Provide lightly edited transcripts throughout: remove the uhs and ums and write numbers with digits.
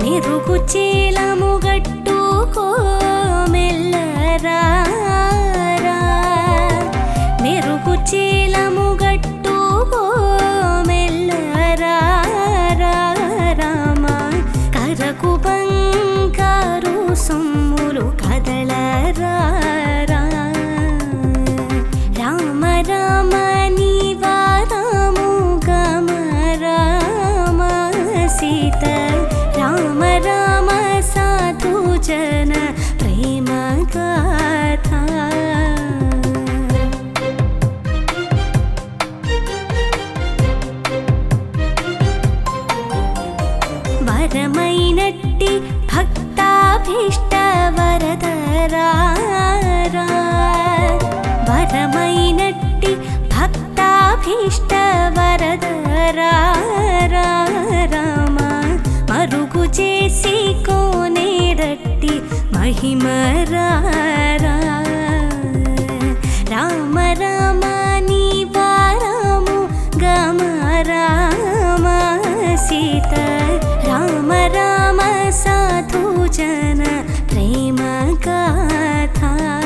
మెరుగు చేలము గట్టుకో మెల్లరా మెరుగు చేలము గట్టుకో మెల్లరా రామ కరకు బంగారు సొమ్ములు కదలరా రామ రామ నీవారము గమ రామ సీత రామ రామ సాధు జన ప్రేమ గాథ వరమైనట్టి భక్తాభీష్ట వరదరా వరమైనట్టి భక్తాభీష్ట వరదరా రామ మరుగు చేసి కోనేరట్టి మహిమరా రామ రామ నీవారము గమ రామ సీత రామ రామ సాధు జన ప్రేమ గాథ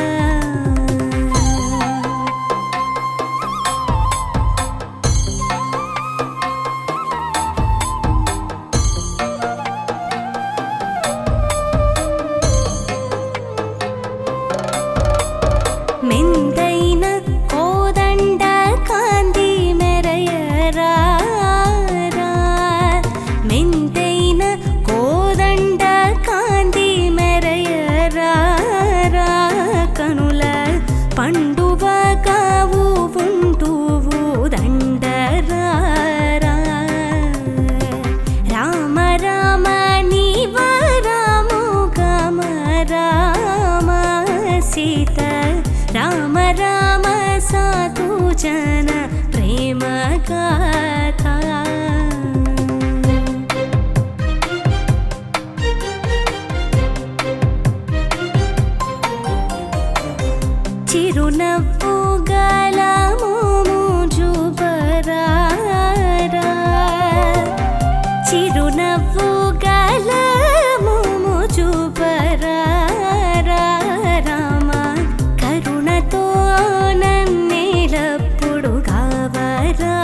మెందైన కోదండ కాంతి మెరయరా మెందైన కోదండ కాంతి మెరయరా కనుల పండువ కావు ఉంటువు దండరా రామ రామ నీవారము గమ రామ సీత రామ రామ సాధు జన ప్రేమ గాథ చిరునవ్వు గలము జుబరా చిరునవ్వు గలము జుబరా రామ కరుణతో నన్నేలప్పుడు కావరా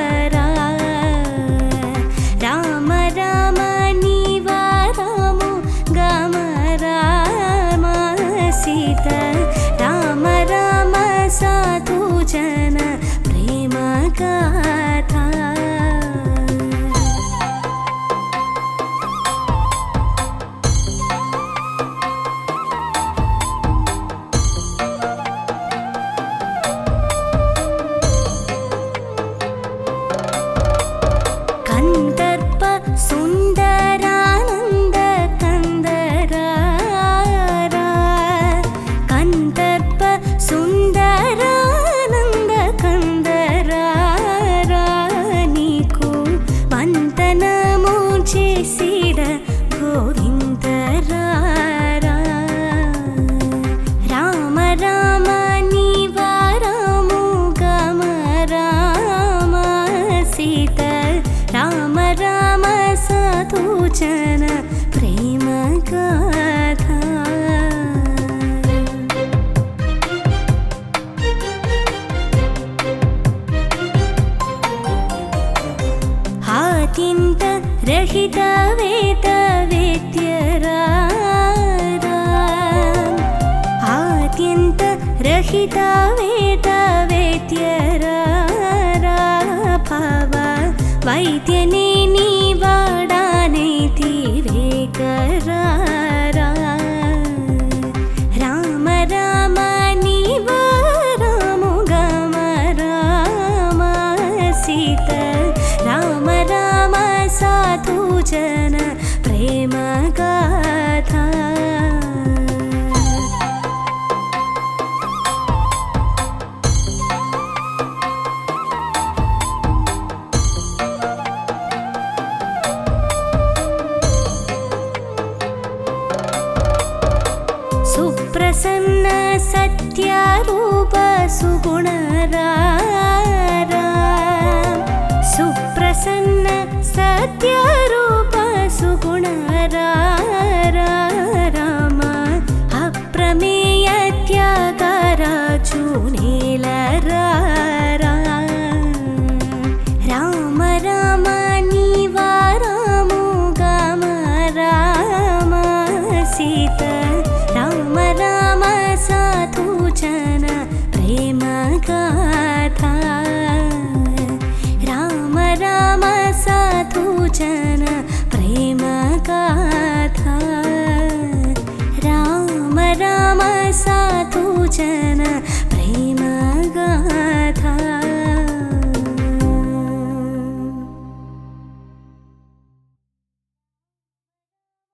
రామ రామ నీవారము గమ రామ సీత రామ రామ సాధు జన ప్రేమ గాథ కందర్ప సుందరానంద కందరా కందర్ప సుందరానంద కందరా నీకు వందనము చేసిడ గోవిందరా రామ రామ నీవారము గమ రామ సీత రామ రామ సాధు జన ప్రేమ గాథ ఆద్యంత రహిత వేద వేద్యరా ఆద్యంత రహిత వేద వేద్యరా భావ వైద్యనే నీవాడానే తీరేకరా రామ రామ నీవారము గమ రామ సీత రామ రామ సాధు జన ప్రేమ గాథ సుప్రసన్న సత్యరూప సుగుణరా సుప్రసన్న సత్యరూప సుగుణరా राम अप्रमेय त्यागराजु नेलरा राम राम नीवा रामु गाम राम सीता राम राम साधु जन प्रेम गाथा राम राम साधु जन प्रेम गाथा राम राम साधु जन प्रेम गाथा।